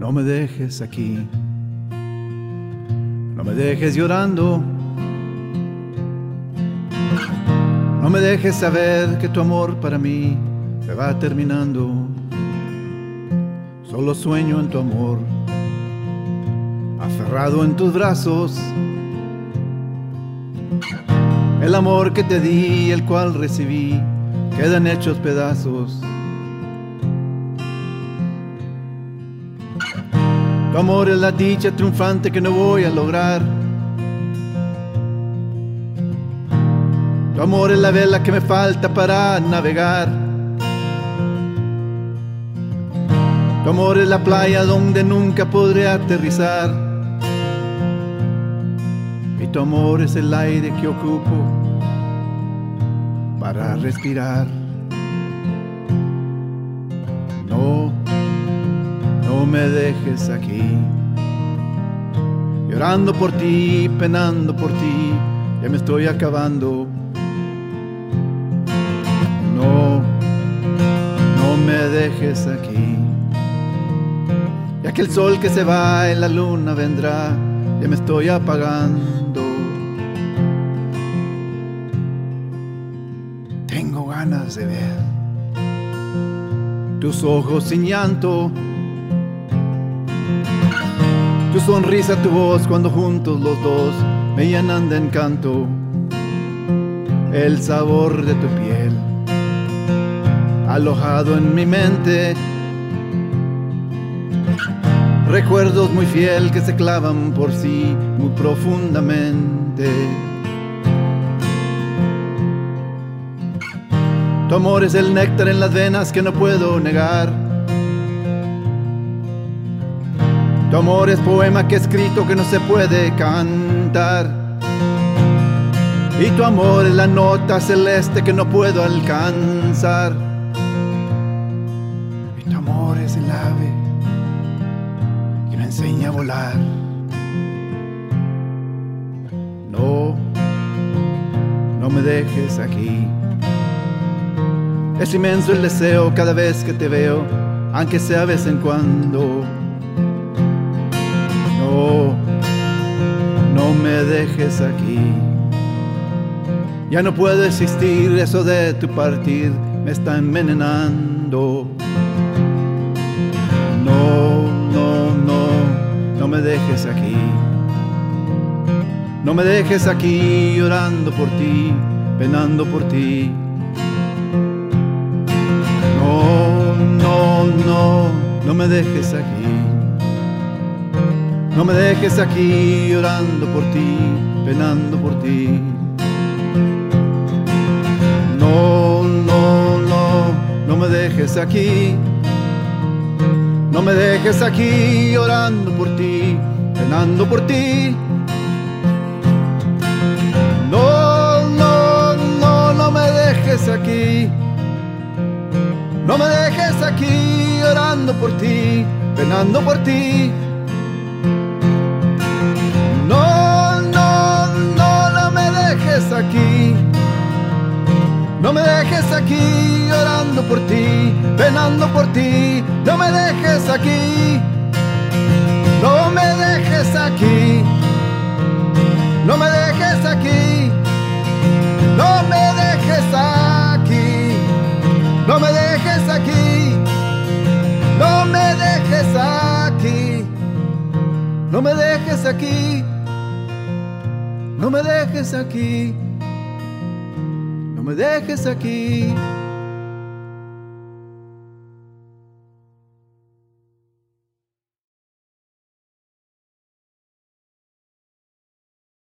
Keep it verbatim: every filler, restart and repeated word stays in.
no me dejes aquí, no me dejes llorando, no me dejes saber que tu amor para mí se va terminando. Solo sueño en tu amor, aferrado en tus brazos, el amor que te di, el cual recibí, quedan hechos pedazos. Tu amor es la dicha triunfante que no voy a lograr. Tu amor es la vela que me falta para navegar. Tu amor es la playa donde nunca podré aterrizar. Y tu amor es el aire que ocupo para respirar. No, no me dejes aquí, llorando por ti, penando por ti, ya me estoy acabando. No, no me dejes aquí, ya que el sol que se va y la luna vendrá, ya me estoy apagando. Tengo ganas de ver tus ojos sin llanto, tu sonrisa, tu voz, cuando juntos los dos me llenan de encanto. El sabor de tu piel, alojado en mi mente, recuerdos muy fiel que se clavan por sí muy profundamente. Tu amor es el néctar en las venas que no puedo negar. Tu amor es poema que he escrito que no se puede cantar. Y tu amor es la nota celeste que no puedo alcanzar. Y tu amor es el ave que me enseña a volar. No, no me dejes aquí. Es inmenso el deseo cada vez que te veo, aunque sea de vez en cuando. No, no me dejes aquí. Ya no puedo existir, eso de tu partir me está envenenando. No, no, no, no me dejes aquí. No me dejes aquí llorando por ti, penando por ti. No, no, no, no me dejes aquí. No me dejes aquí llorando por ti, penando por ti. No, no, no, no me dejes aquí. No me dejes aquí llorando por ti, penando por ti. No, no, no, no me dejes aquí. No me dejes aquí llorando por ti, penando por ti. No, no, no, no me dejes aquí. No me dejes aquí llorando por ti, penando por ti. No me dejes aquí. No me dejes aquí. No me dejes aquí. No me dejes aquí. No me dejes aquí. No me dejes aquí. No me dejes aquí. No me dejes aquí. No me dejes aquí.